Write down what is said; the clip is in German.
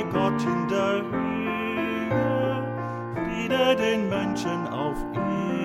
Gott in der Höhe, Friede den Menschen auf Erden.